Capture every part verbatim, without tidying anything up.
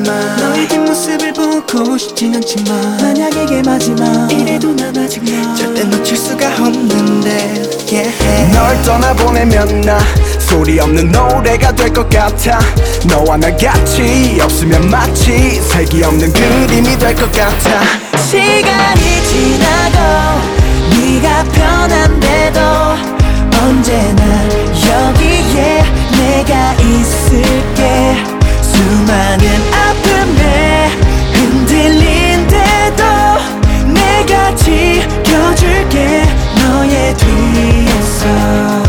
하지만 너의 뒷모습을 보고 싶진 않지만 만약 이게 마지막 이래도 난 아직 너 절대 놓칠 수가 없는데 yeah. 널 떠나보내면 나 소리 없는 노래가 될 것 같아. 너와 나 같이 없으면 마치 색이 없는 그림이 될 것 같아. 시간이 지나고 네가 변한데도 언제나 여기에 내가 있을게. 수많은 아픔에 흔들린데도 내가 지켜줄게. 너의 뒤에서.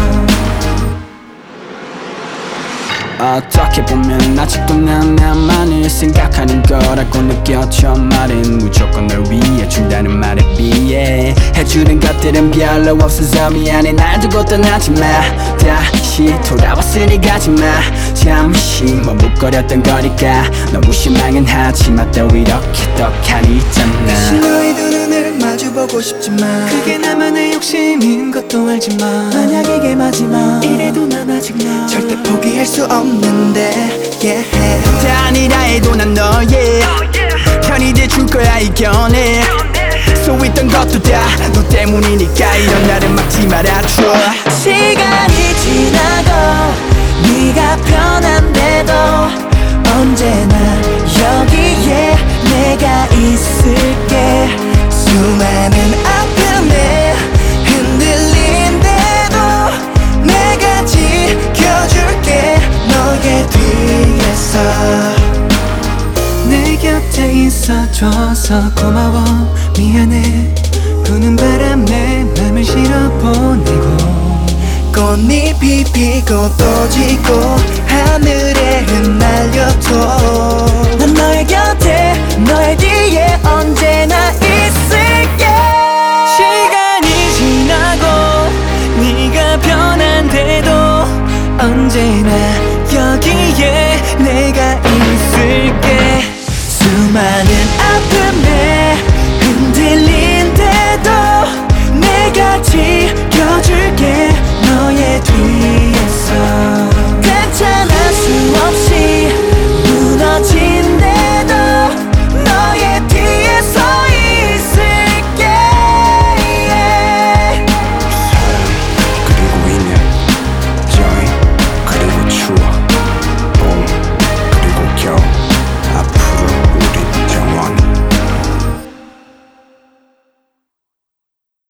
어떻게 보면 아직도 난 나만을 생각하는 거라고 느껴져. 말은 무조건 널 위해 준다는 말에 비해 해주는 것들은 별로 없어서 미안해. 날 두고 떠나지 마. 다시 돌아왔으니 가지마. 잠시 머뭇거렸던 거니까 너무 실망은 하지마. 또 이렇게 떡하니 있잖아. 너의 두 눈을 마주보고 싶지만 그게 나만의 욕심인 것도 알지만 만약 이게 마지막 이래도 난 아직 너 절대 포기할 수 없는데 yeah. 다 아니라 해도 난 너의 편이 돼줄 거야 이겨내. 소있던 것도 다 너 때문이니까 이런 나를 막지 말아줘. 시간이 지나고 네가 변한데도 언제나 여기에 내가 있을게. 수많은 아픔에 흔들린데도 내가 지켜줄게. 너의 뒤에서. 내 곁에 있어줘서 고마워 미안해. 부는 바람에 맘을 실어보내고 꽃잎이 피고 또 지고 하늘에 흩날려도 난 너의 곁에 너의 뒤에 언제나 있을게. 시간이 지나고 네가 변한데도 언제나 여기에 내가 있을게. 수많은